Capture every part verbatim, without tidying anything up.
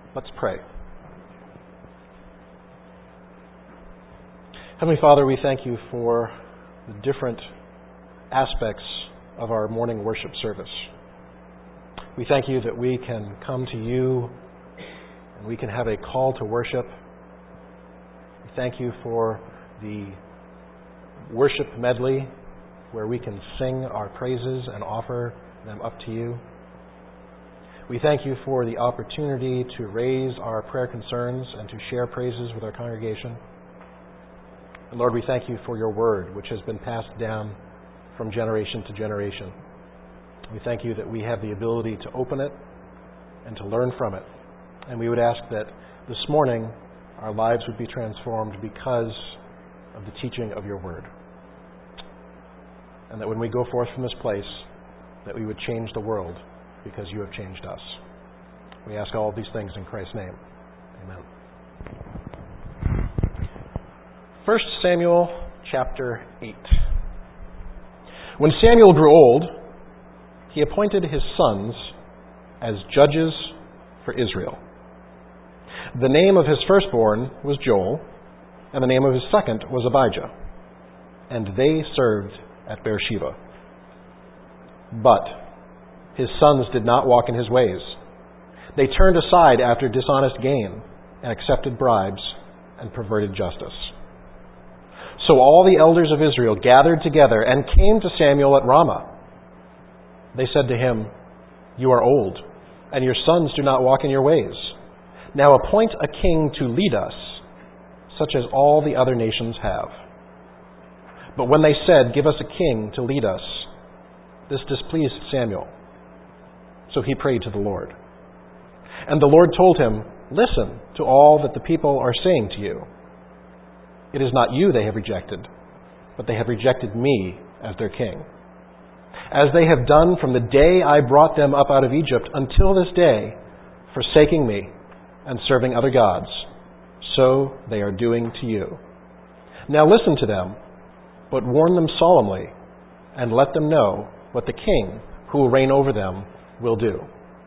Let's pray. Heavenly Father, we thank you for the different aspects of our morning worship service. We thank you that we can come to you and we can have a call to worship. We thank you for the worship medley where we can sing our praises and offer them up to you. We thank you for the opportunity to raise our prayer concerns and to share praises with our congregation. And Lord, we thank you for your word, which has been passed down from generation to generation. We thank you that we have the ability to open it and to learn from it. And we would ask that this morning our lives would be transformed because of the teaching of your word. And that when we go forth from this place, that we would change the world because you have changed us. We ask all of these things in Christ's name. Amen. First Samuel chapter eight. When Samuel grew old, he appointed his sons as judges for Israel. The name of his firstborn was Joel, and the name of his second was Abijah, and they served at Beersheba. But his sons did not walk in his ways. They turned aside after dishonest gain and accepted bribes and perverted justice. So all the elders of Israel gathered together and came to Samuel at Ramah. They said to him, "You are old, and your sons do not walk in your ways. Now appoint a king to lead us, such as all the other nations have." But when they said, "Give us a king to lead us," this displeased Samuel. So he prayed to the Lord. And the Lord told him, "Listen to all that the people are saying to you. It is not you they have rejected, but they have rejected me as their king. As they have done from the day I brought them up out of Egypt until this day, forsaking me and serving other gods, so they are doing to you. Now listen to them, but warn them solemnly, and let them know what the king who will reign over them will do."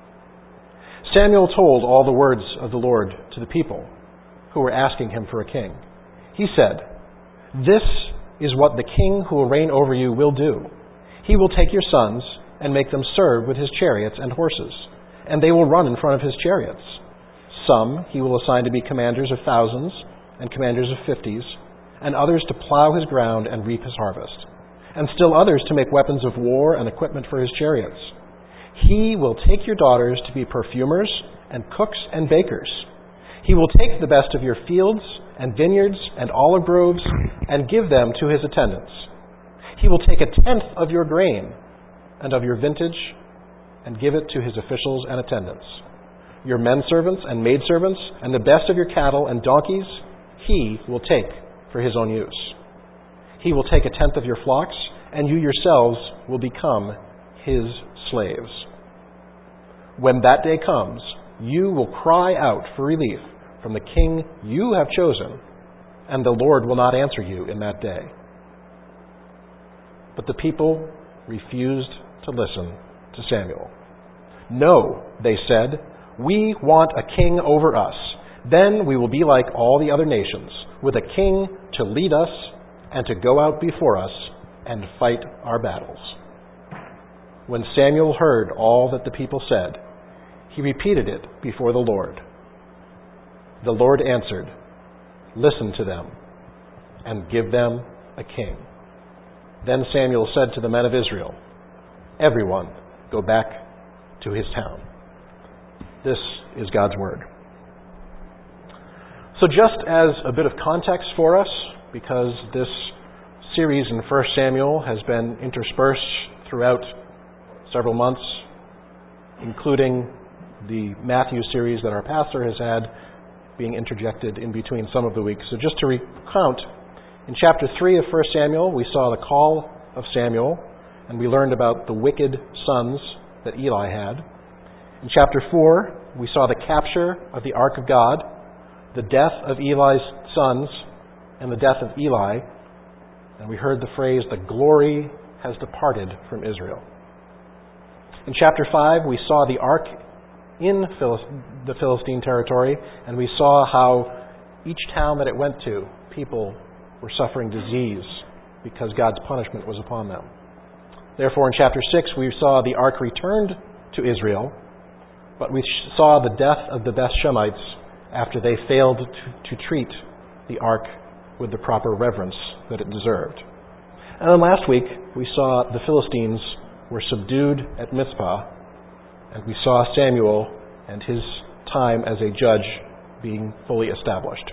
Samuel told all the words of the Lord to the people who were asking him for a king. He said, "This is what the king who will reign over you will do. He will take your sons and make them serve with his chariots and horses, and they will run in front of his chariots. Some he will assign to be commanders of thousands and commanders of fifties, and others to plow his ground and reap his harvest, and still others to make weapons of war and equipment for his chariots. He will take your daughters to be perfumers and cooks and bakers. He will take the best of your fields and vineyards and olive groves and give them to his attendants. He will take a tenth of your grain and of your vintage and give it to his officials and attendants. Your men servants and maid servants and the best of your cattle and donkeys he will take for his own use. He will take a tenth of your flocks, and you yourselves will become his slaves. When that day comes, you will cry out for relief from the king you have chosen, and the Lord will not answer you in that day." But the people refused to listen to Samuel. "No," they said, "we want a king over us. Then we will be like all the other nations, with a king to lead us and to go out before us and fight our battles." When Samuel heard all that the people said, he repeated it before the Lord. The Lord answered, "Listen to them and give them a king." Then Samuel said to the men of Israel, "Everyone go back to his town." This is God's word. So just as a bit of context for us, because this series in First Samuel has been interspersed throughout several months, including the Matthew series that our pastor has had being interjected in between some of the weeks. So just to recount, in chapter three of First Samuel, we saw the call of Samuel, and we learned about the wicked sons that Eli had. In chapter four, we saw the capture of the Ark of God, the death of Eli's sons, and the death of Eli. And we heard the phrase, "the glory has departed from Israel." In chapter five, we saw the ark in Philis- the Philistine territory, and we saw how each town that it went to, people were suffering disease because God's punishment was upon them. Therefore, in chapter six, we saw the ark returned to Israel, but we saw the death of the Beth Shemites after they failed to, to treat the ark with the proper reverence that it deserved. And then last week, we saw the Philistines were subdued at Mizpah, and we saw Samuel and his time as a judge being fully established.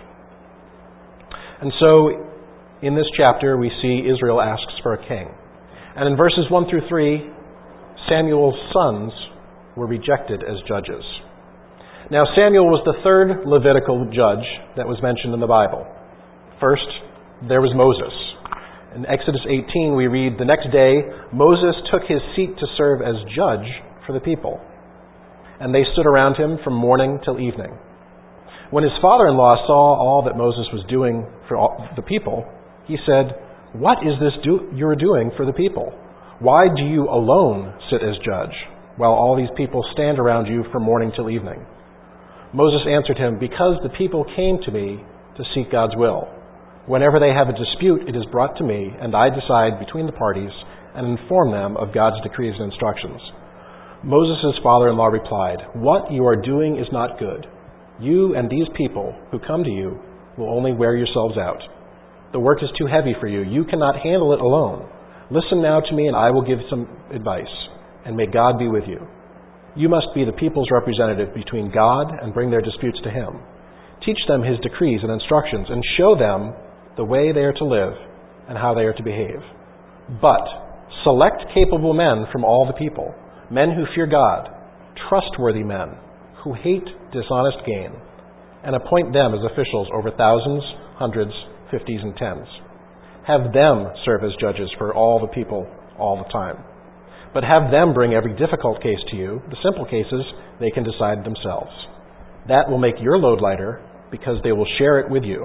And so, in this chapter, we see Israel asks for a king. And in verses one through three, Samuel's sons were rejected as judges. Now, Samuel was the third Levitical judge that was mentioned in the Bible. First, there was Moses. In Exodus eighteen, we read, "The next day, Moses took his seat to serve as judge for the people. And they stood around him from morning till evening. When his father-in-law saw all that Moses was doing for all the people, he said, 'What is this do- you are doing for the people? Why do you alone sit as judge, while all these people stand around you from morning till evening?' Moses answered him, 'Because the people came to me to seek God's will. Whenever they have a dispute, it is brought to me, and I decide between the parties and inform them of God's decrees and instructions.' Moses' father-in-law replied, 'What you are doing is not good. You and these people who come to you will only wear yourselves out. The work is too heavy for you. You cannot handle it alone. Listen now to me, and I will give some advice, and may God be with you. You must be the people's representative between God and bring their disputes to him. Teach them his decrees and instructions, and show them the way they are to live and how they are to behave. But select capable men from all the people, men who fear God, trustworthy men who hate dishonest gain, and appoint them as officials over thousands, hundreds, fifties, and tens. Have them serve as judges for all the people all the time. But have them bring every difficult case to you. The simple cases they can decide themselves. That will make your load lighter because they will share it with you.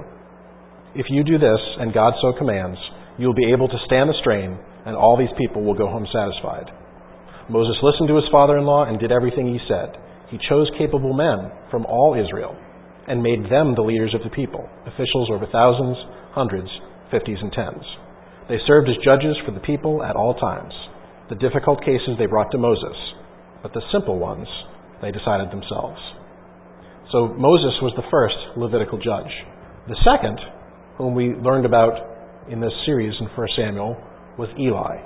If you do this, and God so commands, you will be able to stand the strain, and all these people will go home satisfied.' Moses listened to his father-in-law and did everything he said. He chose capable men from all Israel and made them the leaders of the people, officials over thousands, hundreds, fifties, and tens. They served as judges for the people at all times. The difficult cases they brought to Moses, but the simple ones they decided themselves." So Moses was the first Levitical judge. The second, whom we learned about in this series in First Samuel, was Eli.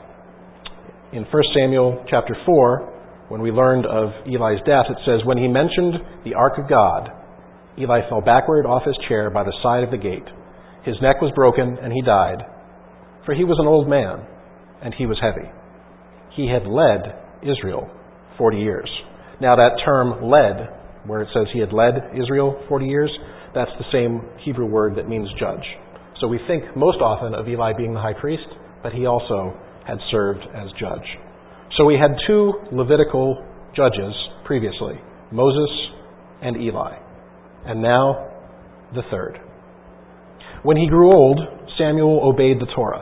In First Samuel chapter four, when we learned of Eli's death, it says, "When he mentioned the ark of God, Eli fell backward off his chair by the side of the gate. His neck was broken, and he died, for he was an old man, and he was heavy. He had led Israel forty years." Now that term led, where it says he had led Israel forty years, that's the same Hebrew word that means judge. So we think most often of Eli being the high priest, but he also had served as judge. So we had two Levitical judges previously, Moses and Eli. And now, the third. When he grew old, Samuel obeyed the Torah.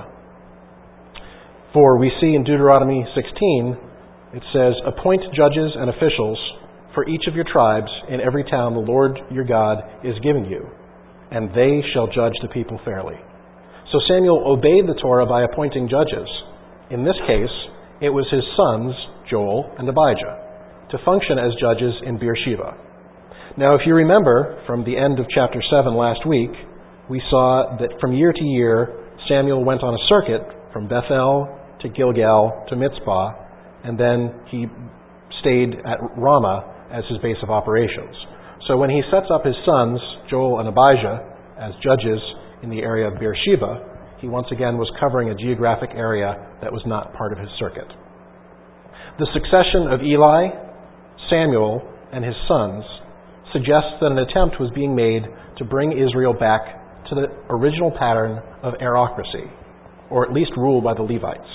For we see in Deuteronomy sixteen, it says, "Appoint judges and officials for each of your tribes in every town the Lord your God is giving you, and they shall judge the people fairly." So Samuel obeyed the Torah by appointing judges. In this case, it was his sons, Joel and Abijah, to function as judges in Beersheba. Now, if you remember from the end of chapter seven last week, we saw that from year to year, Samuel went on a circuit from Bethel to Gilgal to Mizpah, and then he stayed at Ramah as his base of operations. So when he sets up his sons, Joel and Abijah, as judges in the area of Beersheba, he once again was covering a geographic area that was not part of his circuit. The succession of Eli, Samuel, and his sons suggests that an attempt was being made to bring Israel back to the original pattern of aristocracy, or at least rule by the Levites.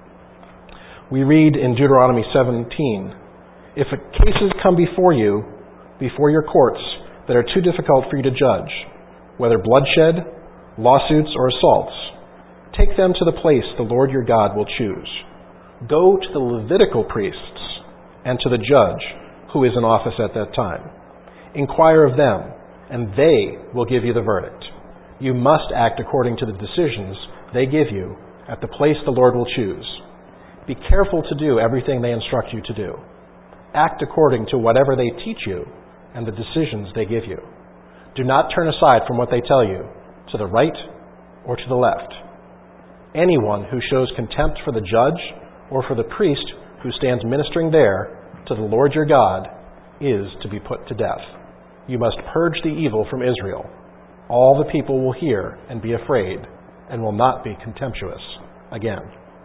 We read in Deuteronomy seventeen, "If cases come before you, before your courts, that are too difficult for you to judge, whether bloodshed, lawsuits, or assaults, take them to the place the Lord your God will choose. Go to the Levitical priests and to the judge who is in office at that time. Inquire of them, and they will give you the verdict. You must act according to the decisions they give you at the place the Lord will choose. Be careful to do everything they instruct you to do. Act according to whatever they teach you and the decisions they give you. Do not turn aside from what they tell you, to the right or to the left. Anyone who shows contempt for the judge or for the priest who stands ministering there to the Lord your God is to be put to death. You must purge the evil from Israel. All the people will hear and be afraid and will not be contemptuous again.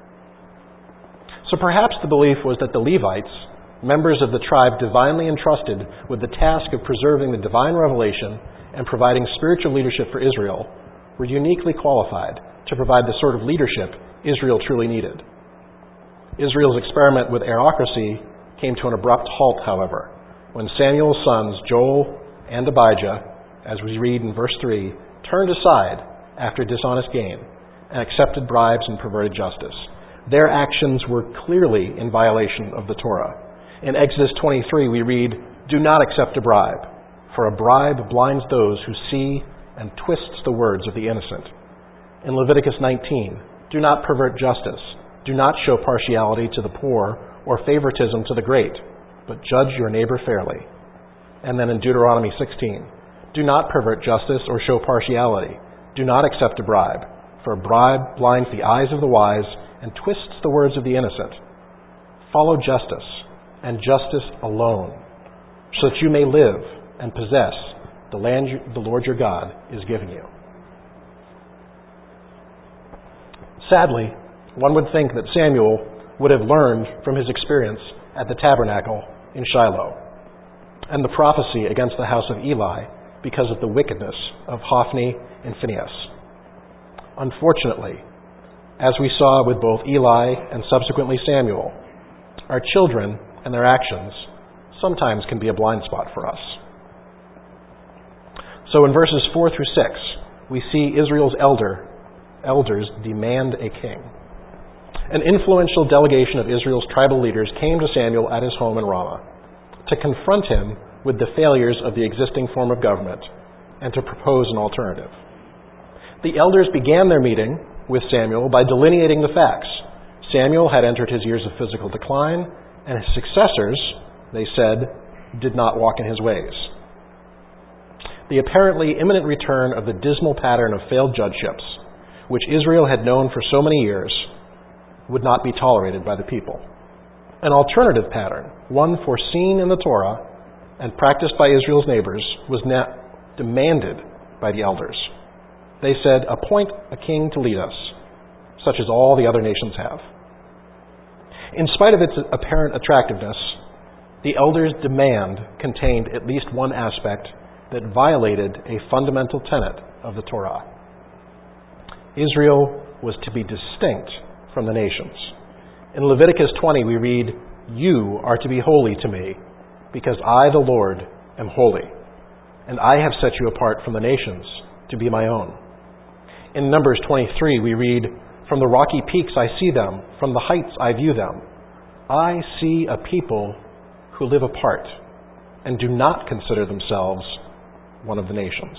So perhaps the belief was that the Levites, members of the tribe divinely entrusted with the task of preserving the divine revelation and providing spiritual leadership for Israel, were uniquely qualified to provide the sort of leadership Israel truly needed. Israel's experiment with aristocracy came to an abrupt halt, however, when Samuel's sons, Joel and Abijah, as we read in verse three, turned aside after dishonest gain and accepted bribes and perverted justice. Their actions were clearly in violation of the Torah. In Exodus twenty-three, we read, "Do not accept a bribe, for a bribe blinds those who see and twists the words of the innocent." In Leviticus nineteen, "Do not pervert justice. Do not show partiality to the poor or favoritism to the great, but judge your neighbor fairly." And then in Deuteronomy sixteen, "Do not pervert justice or show partiality. Do not accept a bribe, for a bribe blinds the eyes of the wise and twists the words of the innocent. Follow justice, and justice alone, so that you may live and possess the land you, the Lord your God is giving you." Sadly, one would think that Samuel would have learned from his experience at the tabernacle in Shiloh and the prophecy against the house of Eli because of the wickedness of Hophni and Phinehas. Unfortunately, as we saw with both Eli and subsequently Samuel, our children and their actions sometimes can be a blind spot for us. So in verses four through six, we see Israel's elder, elders demand a king. An influential delegation of Israel's tribal leaders came to Samuel at his home in Ramah to confront him with the failures of the existing form of government and to propose an alternative. The elders began their meeting with Samuel by delineating the facts. Samuel had entered his years of physical decline, and his successors, they said, did not walk in his ways. The apparently imminent return of the dismal pattern of failed judgeships, which Israel had known for so many years, would not be tolerated by the people. An alternative pattern, one foreseen in the Torah and practiced by Israel's neighbors, was now demanded by the elders. They said, "Appoint a king to lead us, such as all the other nations have." In spite of its apparent attractiveness, the elders' demand contained at least one aspect that violated a fundamental tenet of the Torah. Israel was to be distinct from the nations. In Leviticus twenty, we read, "You are to be holy to me, because I, the Lord, am holy, and I have set you apart from the nations to be my own." In Numbers twenty-three, we read, "From the rocky peaks I see them, from the heights I view them. I see a people who live apart and do not consider themselves one of the nations."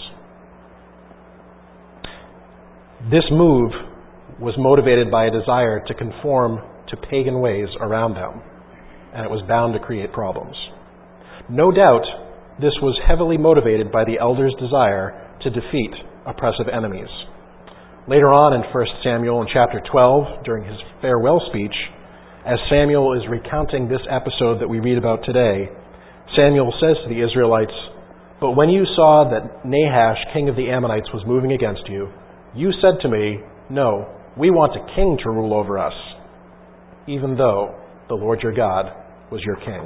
This move was motivated by a desire to conform to pagan ways around them, and it was bound to create problems. No doubt, this was heavily motivated by the elders' desire to defeat oppressive enemies. Later on in First Samuel in chapter twelve, during his farewell speech, as Samuel is recounting this episode that we read about today, Samuel says to the Israelites, "But when you saw that Nahash, king of the Ammonites, was moving against you, you said to me, 'No, we want a king to rule over us,' even though the Lord your God was your king."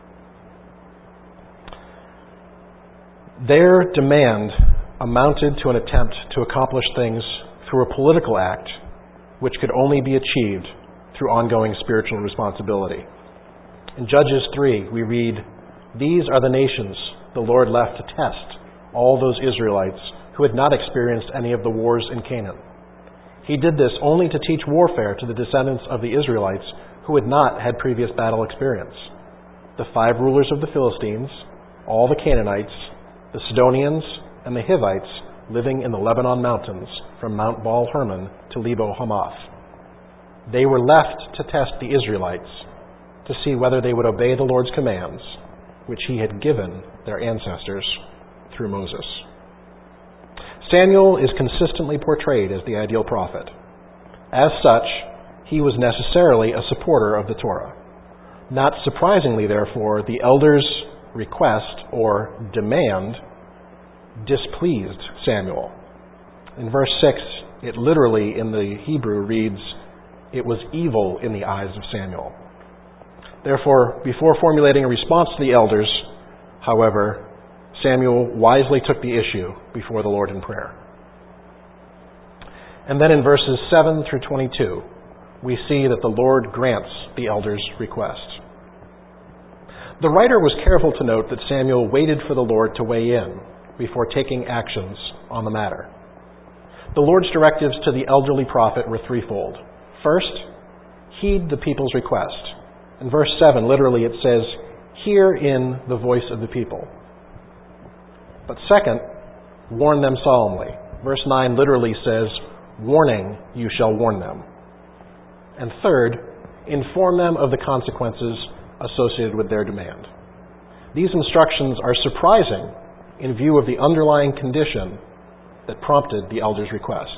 Their demand amounted to an attempt to accomplish things through a political act which could only be achieved through ongoing spiritual responsibility. In Judges three, we read, "These are the nations the Lord left to test all those Israelites who had not experienced any of the wars in Canaan. He did this only to teach warfare to the descendants of the Israelites who had not had previous battle experience. the five rulers of the Philistines, all the Canaanites, the Sidonians, and the Hivites living in the Lebanon mountains from Mount Baal Hermon to Lebo Hamath. They were left to test the Israelites to see whether they would obey the Lord's commands, which he had given their ancestors through Moses. Samuel is consistently portrayed as the ideal prophet. As such, he was necessarily a supporter of the Torah. Not surprisingly, therefore, the elders' request or demand displeased Samuel. In verse six, it literally in the Hebrew reads, "It was evil in the eyes of Samuel." Therefore, before formulating a response to the elders, however, Samuel wisely took the issue before the Lord in prayer. And then in verses seven through twenty-two, we see that the Lord grants the elders' request. The writer was careful to note that Samuel waited for the Lord to weigh in before taking actions on the matter. The Lord's directives to the elderly prophet were threefold. First, heed the people's request. In verse seven, literally it says, "Hear in the voice of the people." But second, warn them solemnly. Verse nine literally says, "Warning, you shall warn them." And third, inform them of the consequences associated with their demand. These instructions are surprising in view of the underlying condition that prompted the elders' request.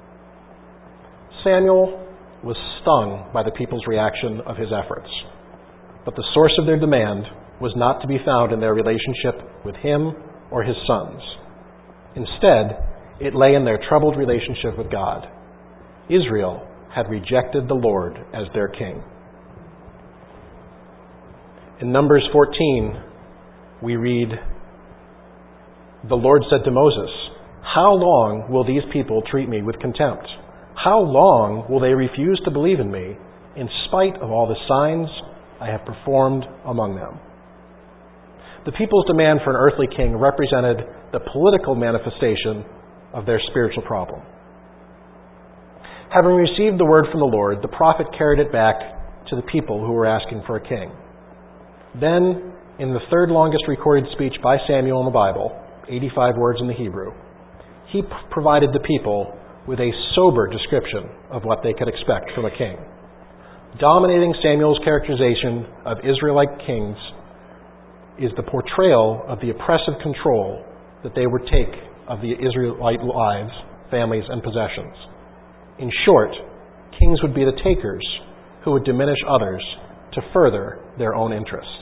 Samuel was stung by the people's reaction of his efforts, but the source of their demand was not to be found in their relationship with him or his sons. Instead, it lay in their troubled relationship with God. Israel had rejected the Lord as their king. In Numbers fourteen, we read, "The Lord said to Moses, 'How long will these people treat me with contempt? How long will they refuse to believe in me, in spite of all the signs I have performed among them?'" The people's demand for an earthly king represented the political manifestation of their spiritual problem. Having received the word from the Lord, the prophet carried it back to the people who were asking for a king. Then, in the third longest recorded speech by Samuel in the Bible, eighty-five words in the Hebrew, he p- provided the people with a sober description of what they could expect from a king. Dominating Samuel's characterization of Israelite kings is the portrayal of the oppressive control that they would take of the Israelite lives, families, and possessions. In short, kings would be the takers who would diminish others to further their own interests.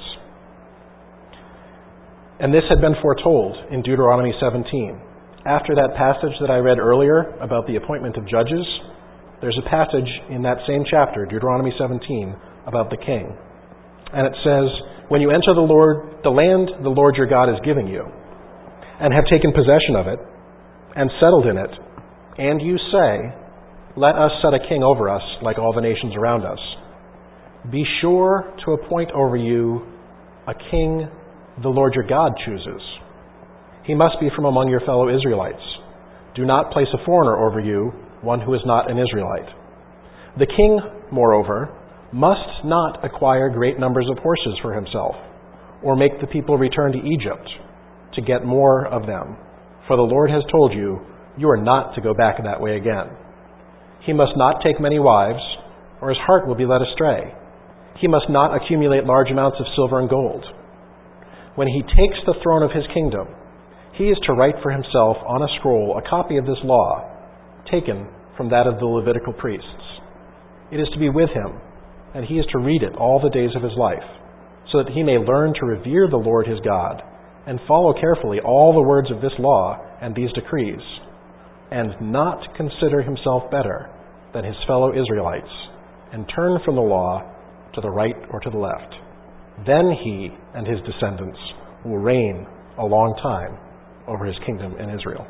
And this had been foretold in Deuteronomy seventeen. After that passage that I read earlier about the appointment of judges, there's a passage in that same chapter, Deuteronomy seventeen, about the king. And it says, "When you enter the Lord, the land the Lord your God is giving you, and have taken possession of it, and settled in it, and you say, 'Let us set a king over us like all the nations around us,' be sure to appoint over you a king the Lord your God chooses. He must be from among your fellow Israelites. Do not place a foreigner over you, one who is not an Israelite. The king, moreover, must not acquire great numbers of horses for himself, or make the people return to Egypt to get more of them. For the Lord has told you, you are not to go back that way again. He must not take many wives, or his heart will be led astray. He must not accumulate large amounts of silver and gold. When he takes the throne of his kingdom, he is to write for himself on a scroll a copy of this law, taken from that of the Levitical priests. It is to be with him, and he is to read it all the days of his life, so that he may learn to revere the Lord his God, and follow carefully all the words of this law and these decrees, and not consider himself better than his fellow Israelites, and turn from the law to the right or to the left. Then he and his descendants will reign a long time over his kingdom in Israel."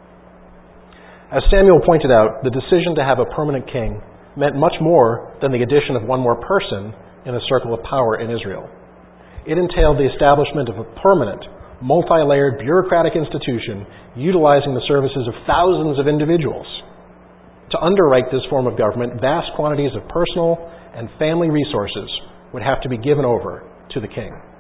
As Samuel pointed out, the decision to have a permanent king meant much more than the addition of one more person in the circle of power in Israel. It entailed the establishment of a permanent, multi-layered bureaucratic institution utilizing the services of thousands of individuals. To underwrite this form of government, vast quantities of personal and family resources would have to be given over to the king.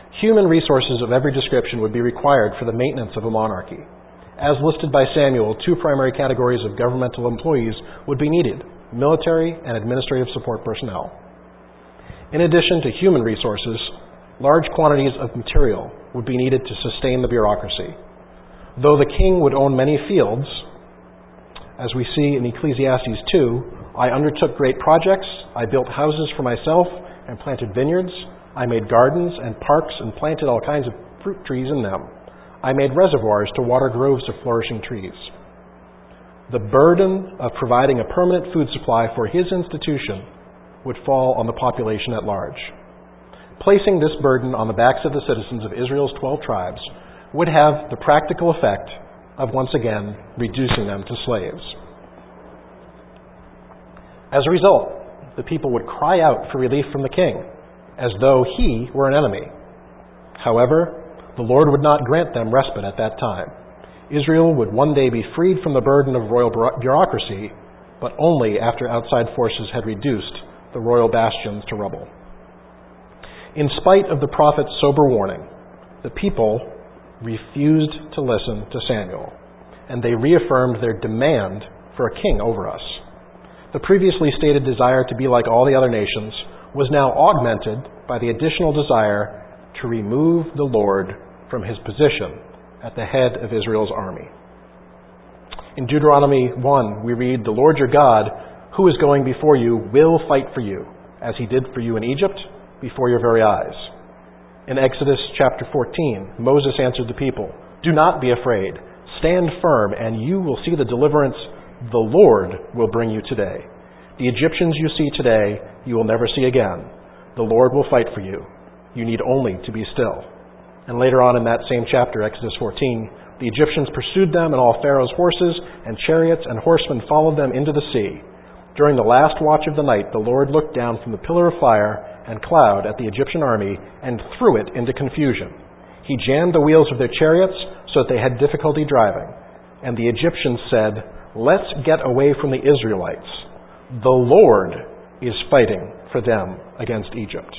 Human resources of every description would be required for the maintenance of a monarchy. As listed by Samuel, two primary categories of governmental employees would be needed: military and administrative support personnel. In addition to human resources, large quantities of material would be needed to sustain the bureaucracy. Though the king would own many fields, as we see in Ecclesiastes two, I undertook great projects, I built houses for myself and planted vineyards, I made gardens and parks and planted all kinds of fruit trees in them. I made reservoirs to water groves of flourishing trees. The burden of providing a permanent food supply for his institution would fall on the population at large. Placing this burden on the backs of the citizens of Israel's twelve tribes would have the practical effect of once again reducing them to slaves. As a result, the people would cry out for relief from the king, as though he were an enemy. However, the Lord would not grant them respite at that time. Israel would one day be freed from the burden of royal bureaucracy, but only after outside forces had reduced the royal bastions to rubble. In spite of the prophet's sober warning, the people refused to listen to Samuel, and they reaffirmed their demand for a king over us. The previously stated desire to be like all the other nations was now augmented by the additional desire to remove the Lord from his position at the head of Israel's army. In Deuteronomy one, we read, "The Lord your God, who is going before you, will fight for you, as he did for you in Egypt, before your very eyes." In Exodus chapter fourteen, Moses answered the people, "Do not be afraid. Stand firm, and you will see the deliverance the Lord will bring you today. The Egyptians you see today, you will never see again. The Lord will fight for you. You need only to be still." And later on in that same chapter, Exodus fourteen, the Egyptians pursued them, and all Pharaoh's horses and chariots and horsemen followed them into the sea. During the last watch of the night, the Lord looked down from the pillar of fire and cloud at the Egyptian army and threw it into confusion. He jammed the wheels of their chariots so that they had difficulty driving. And the Egyptians said, "Let's get away from the Israelites. The Lord is fighting for them against Egypt."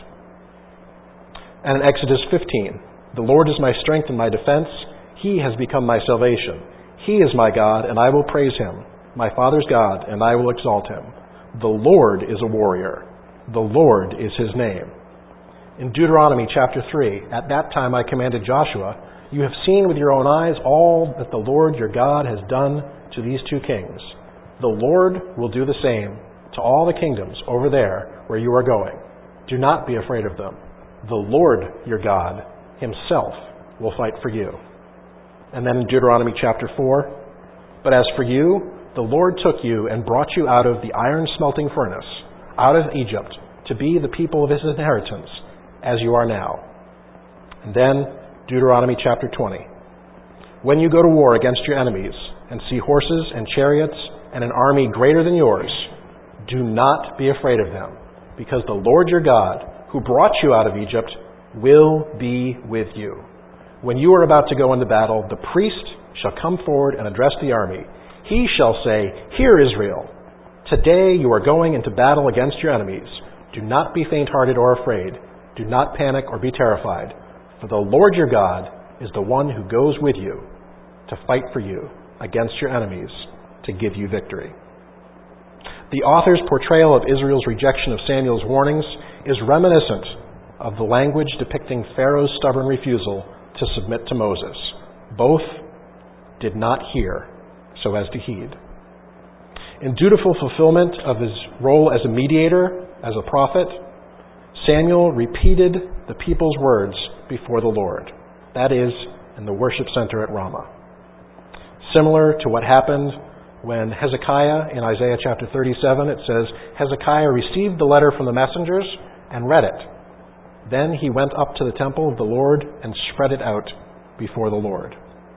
And in Exodus fifteen, "The Lord is my strength and my defense. He has become my salvation. He is my God, and I will praise him, my father's God, and I will exalt him. The Lord is a warrior. The Lord is his name." In Deuteronomy chapter three, "At that time I commanded Joshua, you have seen with your own eyes all that the Lord your God has done to these two kings. The Lord will do the same to all the kingdoms over there where you are going. Do not be afraid of them. The Lord your God himself will fight for you." And then in Deuteronomy chapter four, "But as for you, the Lord took you and brought you out of the iron smelting furnace, out of Egypt, to be the people of his inheritance, as you are now." And then Deuteronomy chapter twenty, "When you go to war against your enemies and see horses and chariots and an army greater than yours, do not be afraid of them, because the Lord your God, who brought you out of Egypt, will be with you. When you are about to go into battle, the priest shall come forward and address the army. He shall say, 'Hear, Israel, today you are going into battle against your enemies. Do not be faint-hearted or afraid. Do not panic or be terrified. For the Lord your God is the one who goes with you to fight for you against your enemies to give you victory." The author's portrayal of Israel's rejection of Samuel's warnings is reminiscent of the language depicting Pharaoh's stubborn refusal to submit to Moses. Both did not hear so as to heed. In dutiful fulfillment of his role as a mediator, as a prophet, Samuel repeated the people's words before the Lord. That is, in the worship center at Ramah. Similar to what happened when Hezekiah, in Isaiah chapter thirty-seven, it says, Hezekiah received the letter from the messengers and read it. Then he went up to the temple of the Lord and spread it out before the Lord.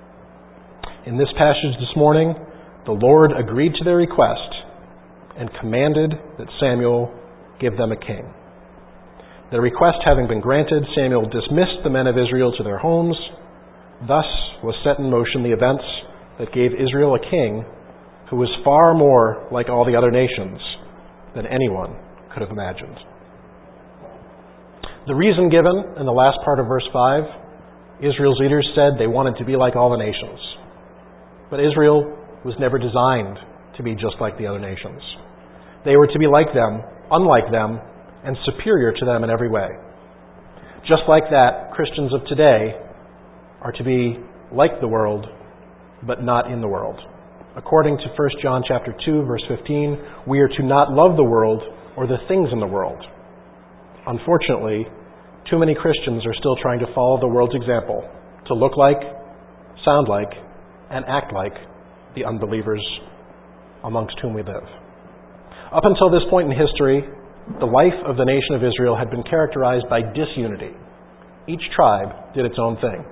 In this passage this morning, the Lord agreed to their request and commanded that Samuel give them a king. Their request having been granted, Samuel dismissed the men of Israel to their homes. Thus was set in motion the events that gave Israel a king who was far more like all the other nations than anyone could have imagined. The reason given in the last part of verse five, Israel's leaders said they wanted to be like all the nations. But Israel was never designed to be just like the other nations. They were to be like them, unlike them, and superior to them in every way. Just like that, Christians of today are to be like the world, but not in the world. According to First John chapter two, verse fifteen, we are to not love the world or the things in the world. Unfortunately, too many Christians are still trying to follow the world's example, to look like, sound like, and act like the unbelievers amongst whom we live. Up until this point in history, the life of the nation of Israel had been characterized by disunity. Each tribe did its own thing.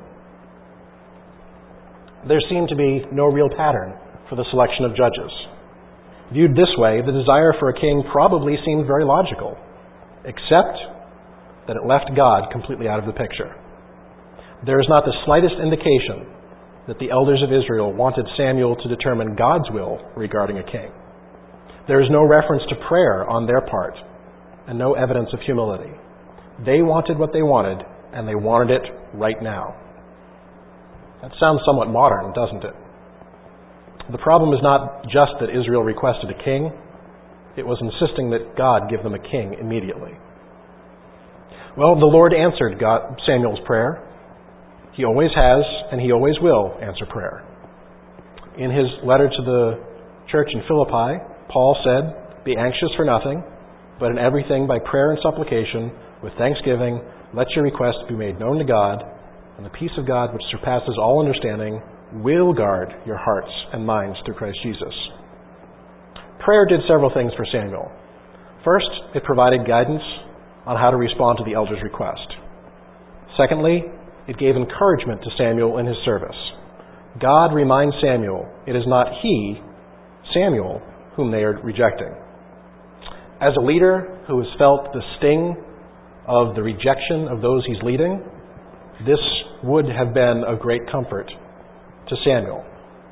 There seemed to be no real pattern for the selection of judges. Viewed this way, the desire for a king probably seemed very logical, except that it left God completely out of the picture. There is not the slightest indication that the elders of Israel wanted Samuel to determine God's will regarding a king. There is no reference to prayer on their part, and no evidence of humility. They wanted what they wanted, and they wanted it right now. That sounds somewhat modern, doesn't it? The problem is not just that Israel requested a king, it was insisting that God give them a king immediately. Well, the Lord answered God, Samuel's prayer. He always has, and he always will answer prayer. In his letter to the church in Philippi, Paul said, "Be anxious for nothing, but in everything by prayer and supplication, with thanksgiving, let your requests be made known to God, and the peace of God, which surpasses all understanding, will guard your hearts and minds through Christ Jesus." Prayer did several things for Samuel. First, it provided guidance on how to respond to the elder's request. Secondly, it gave encouragement to Samuel in his service. God reminds Samuel it is not he, Samuel, whom they are rejecting. As a leader who has felt the sting of the rejection of those he's leading, this would have been of great comfort to Samuel.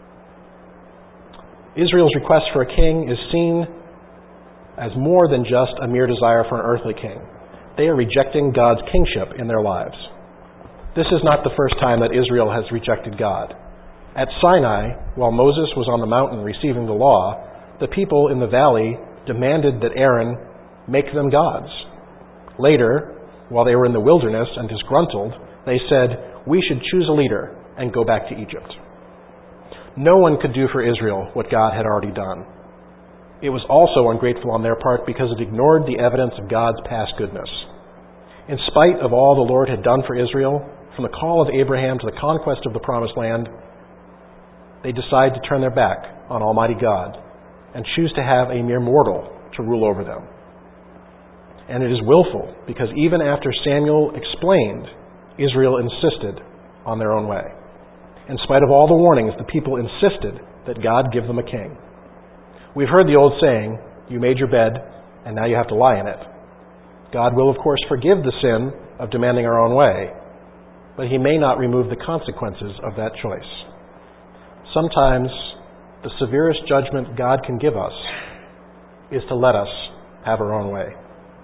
Israel's request for a king is seen as more than just a mere desire for an earthly king. They are rejecting God's kingship in their lives. This is not the first time that Israel has rejected God. At Sinai, while Moses was on the mountain receiving the law, the people in the valley demanded that Aaron make them gods. Later, while they were in the wilderness and disgruntled, they said, "We should choose a leader and go back to Egypt." No one could do for Israel what God had already done. It was also ungrateful on their part because it ignored the evidence of God's past goodness. In spite of all the Lord had done for Israel, from the call of Abraham to the conquest of the Promised Land, they decide to turn their back on Almighty God and choose to have a mere mortal to rule over them. And it is willful because even after Samuel explained, Israel insisted on their own way. In spite of all the warnings, the people insisted that God give them a king. We've heard the old saying, "You made your bed, and now you have to lie in it." God will, of course, forgive the sin of demanding our own way, but he may not remove the consequences of that choice. Sometimes the severest judgment God can give us is to let us have our own way.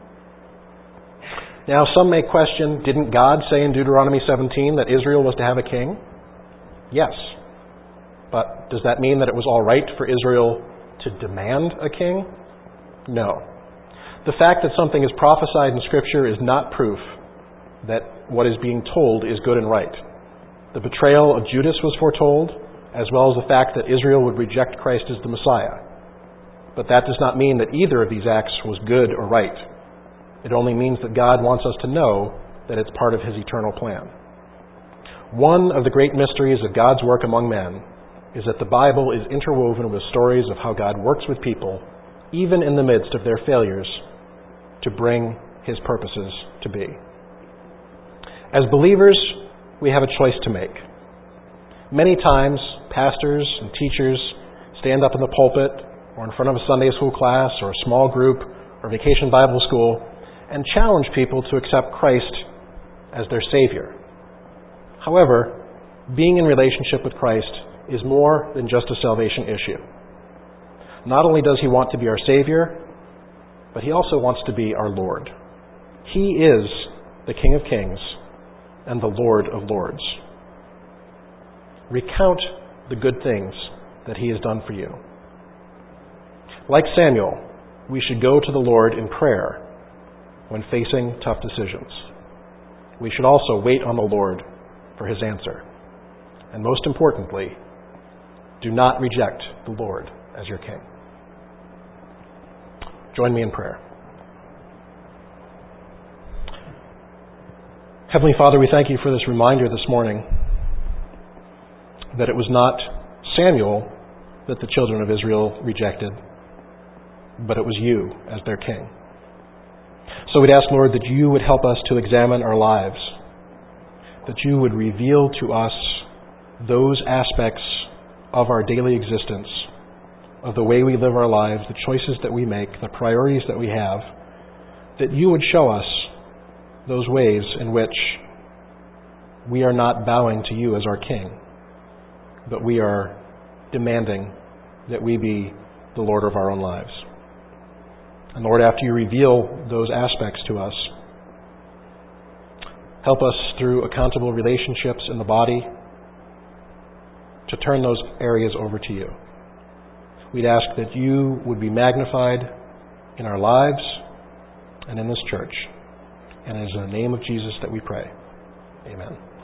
Now, some may question, didn't God say in Deuteronomy seventeen that Israel was to have a king? Yes. But does that mean that it was all right for Israel to demand a king? No. The fact that something is prophesied in Scripture is not proof that what is being told is good and right. The betrayal of Judas was foretold, as well as the fact that Israel would reject Christ as the Messiah. But that does not mean that either of these acts was good or right. It only means that God wants us to know that it's part of his eternal plan. One of the great mysteries of God's work among men is that the Bible is interwoven with stories of how God works with people, even in the midst of their failures, to bring his purposes to be. As believers, we have a choice to make. Many times, pastors and teachers stand up in the pulpit or in front of a Sunday school class or a small group or vacation Bible school and challenge people to accept Christ as their Savior. However, being in relationship with Christ is more than just a salvation issue. Not only does he want to be our Savior, but he also wants to be our Lord. He is the King of Kings and the Lord of Lords. Recount the good things that he has done for you. Like Samuel, we should go to the Lord in prayer when facing tough decisions. We should also wait on the Lord for his answer. And most importantly, do not reject the Lord as your King. Join me in prayer. Heavenly Father, we thank you for this reminder this morning that it was not Samuel that the children of Israel rejected, but it was you as their king. So we'd ask, Lord, that you would help us to examine our lives, that you would reveal to us those aspects of our daily existence, of the way we live our lives, the choices that we make, the priorities that we have, that you would show us those ways in which we are not bowing to you as our King, but we are demanding that we be the Lord of our own lives. And Lord, after you reveal those aspects to us, help us through accountable relationships in the body to turn those areas over to you. We'd ask that you would be magnified in our lives and in this church. And it is in the name of Jesus that we pray. Amen.